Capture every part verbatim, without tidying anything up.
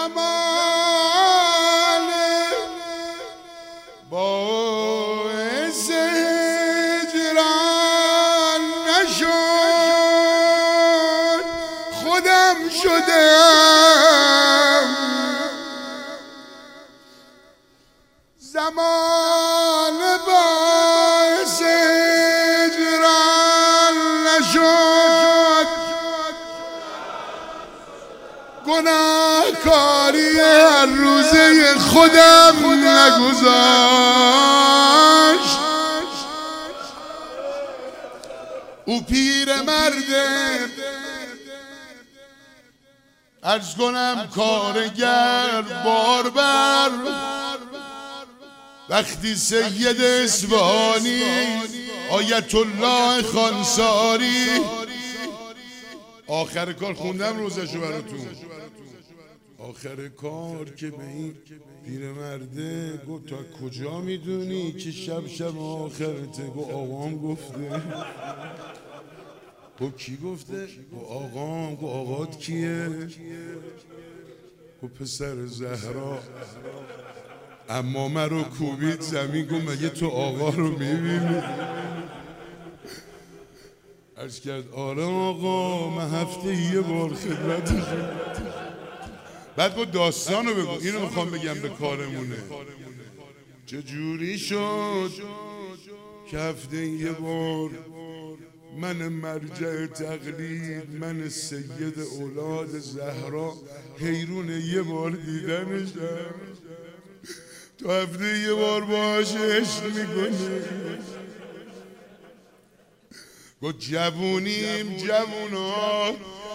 زمان باعث هجران نشد خودم شدم زمان باعث هجران نشد گناهکاری هر روزه خودم نگذاشت او پیر مرده عرض کنم کارگر باربر وقتی سید اصفهانی آیت الله خانساری آخر کار خوندم روزشو براتون آخر کار که به این پیرمرده گفت تا کجا میدونی که شب شب آخرته؟ گفت آقام گفته. گفت کی گفته؟ گفت آقام. گفت آقات کیه؟ گفت پسر زهرا. اما من رو کوبید زمین. گفت مگه تو آقا رو میبینی؟ عرض کرد آره آقا من هفته یه بار خدمتشون. بعد گفت داستانو بگو. اینو میخوام بگم به کارمونه. چجوری شد که هفته یه بار من مرجع تقلید، من سید اولاد زهرا حیرون یه بار دیدنشم، تو هفته یه بار باهاش عشق میکنه. گفت جوونیم جوونا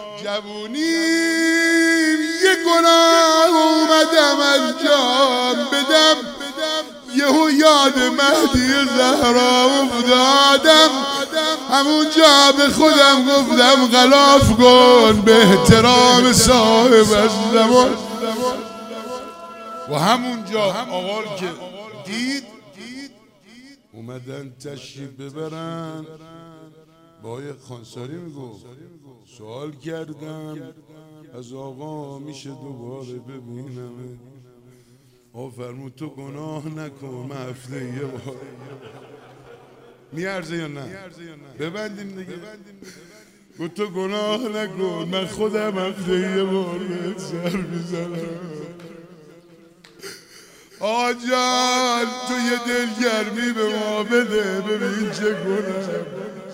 جوونیم یه گناه اومدم انجام بدم، یهو یاد مهدی زهرا افتادم، همونجا به خودم گفتم غلاف کن به احترام صاحب الزمان. و همونجا آقا که دید اومدن تشریف ببرن با آقای خانساری میگفت سوال کردم از آقا میشه دوباره ببینم؟ آقا فرمود تو گناه نکن من هفته یه بار. میارزه یا نه؟ ببندیم دیگه. گفت تو گناه نکن من خودم هفته یه بار بهت سر میزنم. آقا جان تو یه دلگرمی به ما بده ببین چه گناه.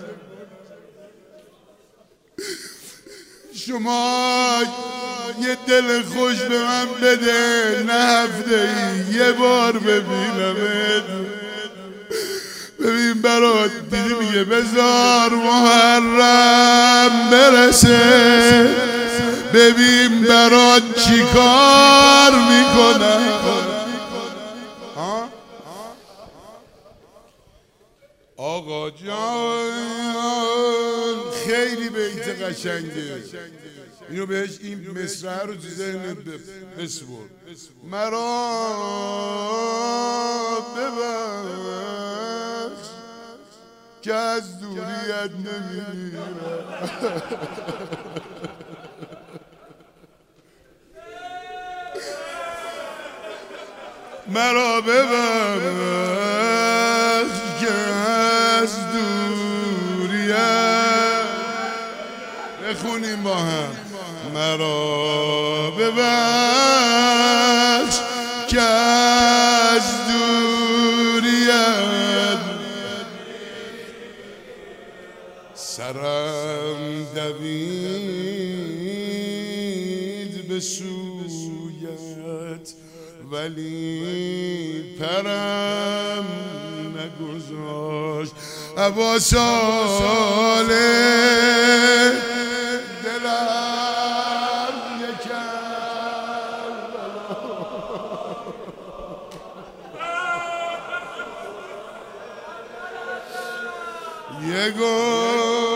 شما یه دل خوش به من بده نه هفته یه بار ببینمت. ببین برات دیدی میگه بذار محرم برسه ببین برات چی کار میکنم. آقا جان خیلی بیت قشنگه، اینو بهش این مصرع رو تو ذهنت بسپر. مرا ببخش که از دوریت نمیرم. مرا ببخش که از دوریت بخونیم با هم. مرا ببخش که از دوریت سرم دوید به سویت ولی پرم نگذاشت. ابا صالح دلم یکم یه گل